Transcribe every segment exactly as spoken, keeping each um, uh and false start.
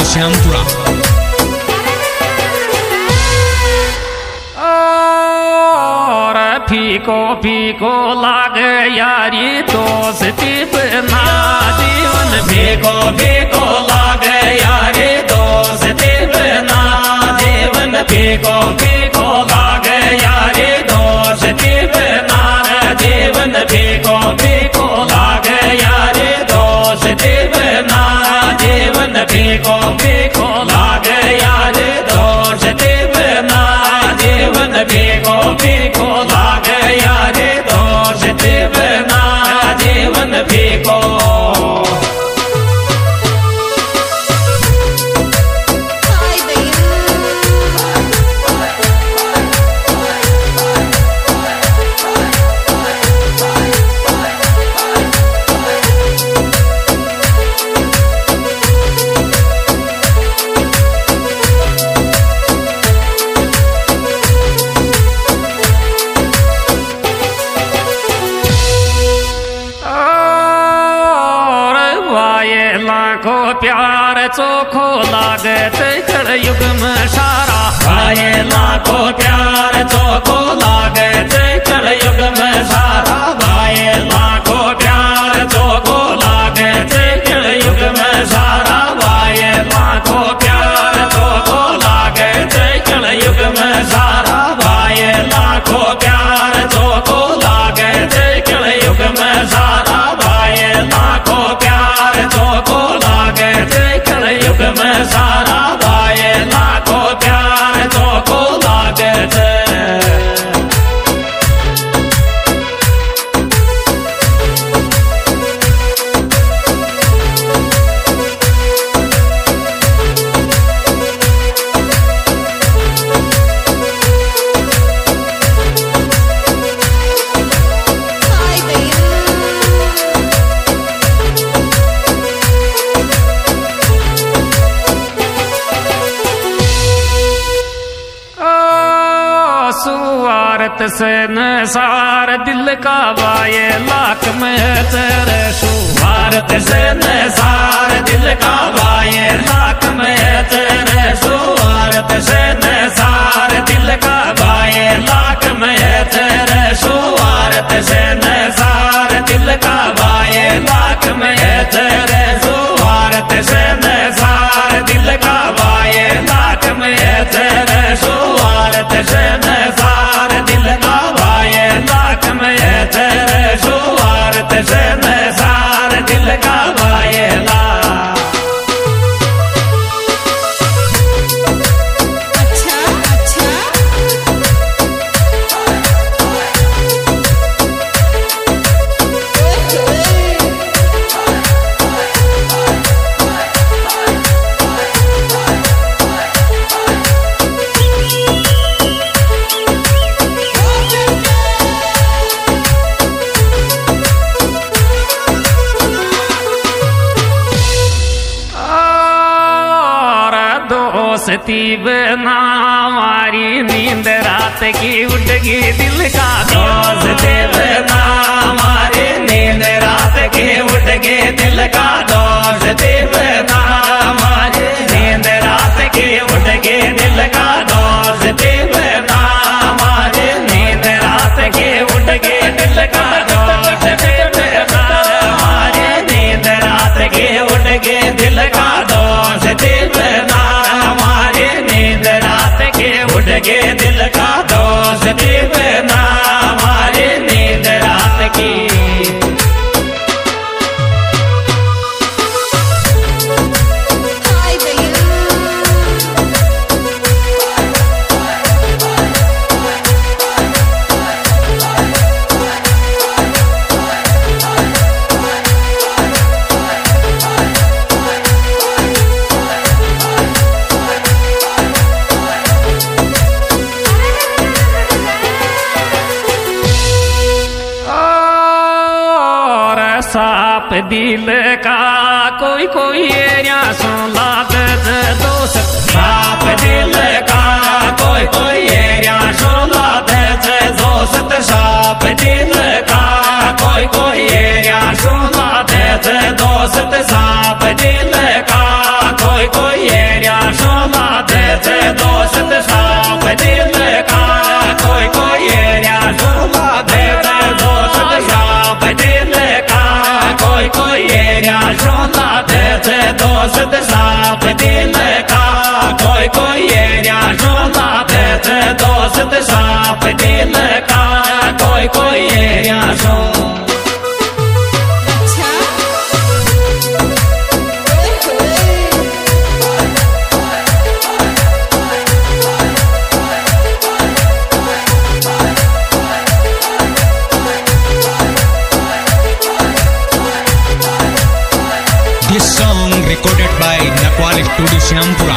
श्यामपुरा। और फीको फीको लागे यारी दोस्ती बिना जीवन फीको फीको लागे यारी दोस्ती बिना जीवन फीको फीको लागे यारी दोस्ती बिना जीवन फीको फीको लागे यारी दोस्ती बिना जीवन फीको फीको लागे यारी दोस्ती बिना जीवन फीको फीको लागे यारी दोस्ती बिना जीवन फीको। को प्यार चोखो लागे कल युग में सारा भाई लाखो प्यार चोखो लागे कल युग में सारा भाई लाखो प्यार चोखो लागे कल युग में सारा भाई लाखो प्यार चोखो लागे कल युग में सारा भाई लाखो प्यार चोखो लागे कल युग में सारा भाई लाखो प्यार चोखो कल युग में सारा भाई लाखों प्यार चोखो लागे थे। सुवारत से नसार दिल का वाये लाख में तेरे सुवारत से नसार दिल का वाये लाख में तेरे सुवारत से नसार दिल का वाये लाख में तेरे सुवारत से नसार दिल का वाये लाख में तेरे सुवारत से नसार दिल का वाये लाख में तेरे सुवारत से नसार दिल का वाये लाख में तेरे सुवारत से नसार दिल का वाये लाख। अच्छा अच्छा दोस्ती बिना हमारी नींद रात की उठगी दिल का दोस्ती बिना हमारी नींद रात की उठगी दिल का दोस्ती बिना हमारी नींद रात की उठगी दिल का दोस्ती बिना हमारी नींद रात की उठगी दिल का दोस्ती बिना हमारी नींद रात की उठगी दिल का दोस्ती बिना उठगे दिल का दोस्ती बिना हमारी नींद रात की। साप दिल का कोई कोई एरिया सुन लागे दोस्त साप दिल का कोई कोई एरिया सुन लागे दोस्त साप दिल का कोई कोई एरिया सुन लागे दोस्त साप दिल का कोई कोई थे दोस्त साफ दिल का कोई कोई एरिया झूला दे थे दोस्त साफ दिल का कोई कोई एरिया झूला दे थे दोस्त साफ दिल का कोई कोई एरिया झूला दे थे दोस्त साफ दिल का कोई कोई एरिया झूला This song recorded by Nakwal Studio Sinampura.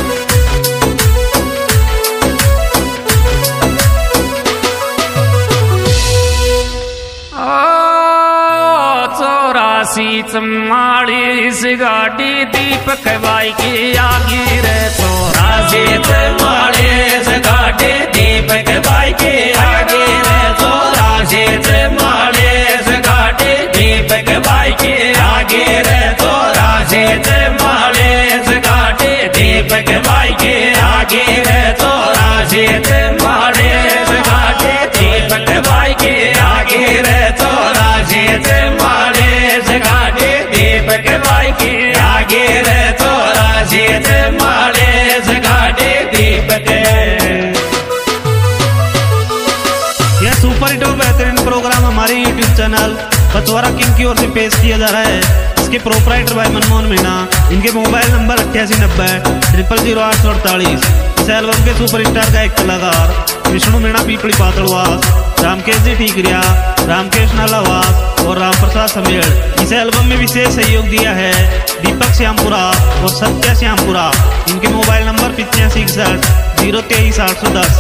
चौरासी चौवालीस गाड़ी दीपक बाई की आगी रे चौरासी चौवालीस गाड़ी दीपक बाई की आगी रे चौरासी चौवालीस गाड़ी दीपक बाई की आगी रे चौरासी चौवालीस गाड़ी दीपक बाई की आगी रे चौरासी चौवालीस गाड़ी दीपक बाई की आगी रे चौरासी चौवालीस गाड़ी दीपक बाई की आगे रे चौरासी चौवालीस गाड़ी दीपक। यह सुपर हिट और बेहतरीन प्रोग्राम हमारे यूट्यूब चैनल पचवारा किंग की ओर से पेश किया जा रहा है। इसके प्रोपराइटर भाई मनमोहन मीणा, इनके मोबाइल नंबर अट्ठासी नब्बे ट्रिपल जीरो आठ सौ अड़तालीस। इस एल्बम के सुपरस्टार का एक कलाकार विष्णु मीणा पीपली पातड़वास, रामकेश जी ठीकरिया, रामकेश नालावास और राम प्रसाद समेड़। इस एल्बम में विशेष सहयोग दिया है दीपक श्यामपुरा और सत्या श्यामपुरा। इनके मोबाइल नंबर पिचासी इकसठ जीरो तेईस आठ सौ दस।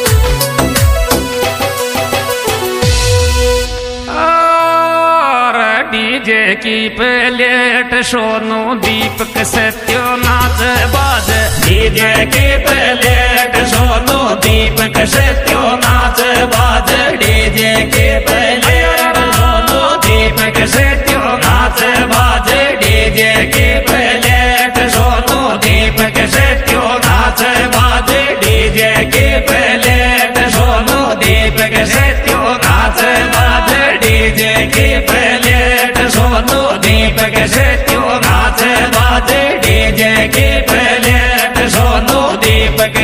डीजे की प्लेट सोनू दीपक सत्यो नाच बाज डीजे की प्लेट सोनू दीपक सत्यो नाच बाज डीजे की प्लेट सोनू दीपक सत्यो नाच बाज डीजे की प्लेट सोनू दीपक सत्यो नाच बाज डीजे की प्लेट सोनू दीपक सत्यो नाच बाज डीजे की प्लेट सोनू दीपक सत्यो नाच बाज डीजे की प्लेट सोनू दीपक।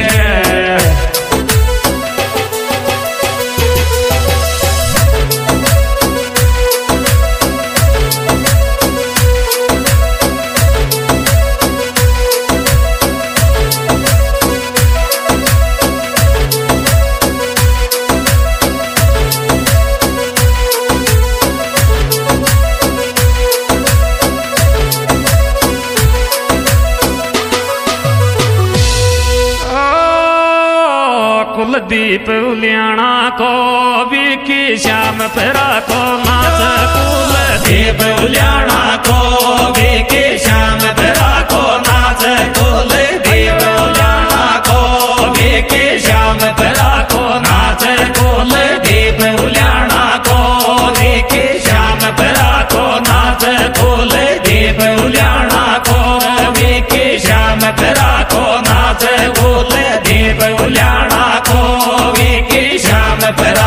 कुलदीप उलियाना को विकी श्याम पेरा को नाच कुलदीप उलियाना को विकी श्याम पेरा को नाच कुलदीप उलियाना को विकी श्याम पेरा को नाच कुलदीप उलियाना को विकी श्याम पेरा को नाच कुलदीप उलियाना को विकी श्याम पेरा को नाच कुलदीप उलियाना विकी श्याम पेरा।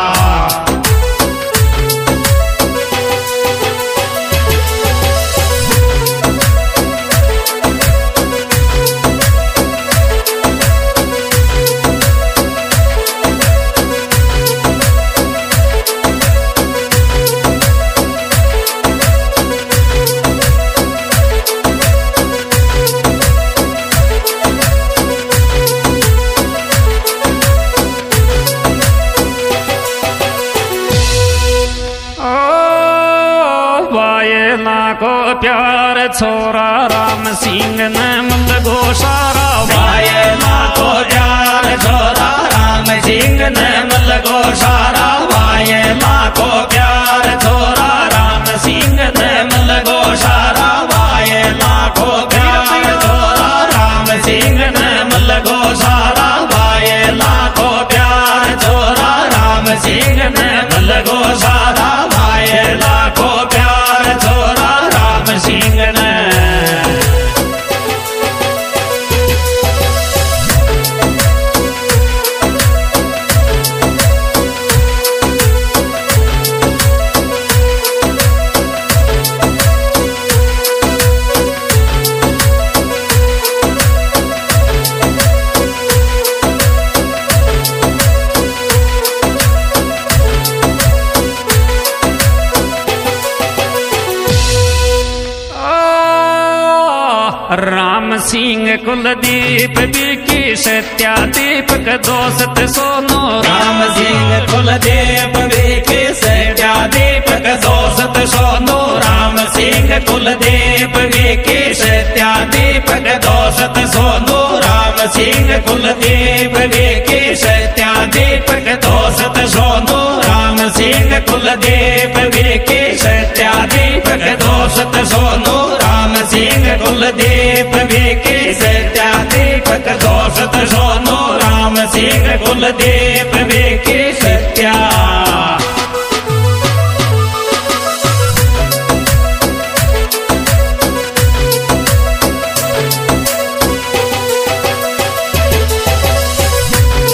को प्यार छोरा राम सिंह ने मुंद गोसारा वायला को प्यार छोरा राम सिंह ने मुंद गोसारा वायला को प्यार छोरा राम सिंह ने मुंद गोसारा वायला को प्यार छोरा राम सिंह ने मुंद गोसारा वायला को प्यार छोरा राम सिंह ने मुंद गोसारा वायला को प्यार छोरा सिंह ने। सिंह कुलदीप विकी सत्या दीपक दोस्त सोनू राम सिंह कुलदीप विकी सत्या दीपक दोस्त सोनू राम सिंह कुलदीप विकी सत्या दीपक दोस्त सोनू राम सिंह कुलदीप विकी सत्या दीपक दोस्त सोनू राम सिंह कुलदीप विकी सत्या दीपक दोस्त सोनू राम सिंह कुलदीप विकी सत्या दीपक दोस्त सोनू राम सिंह कुलदीप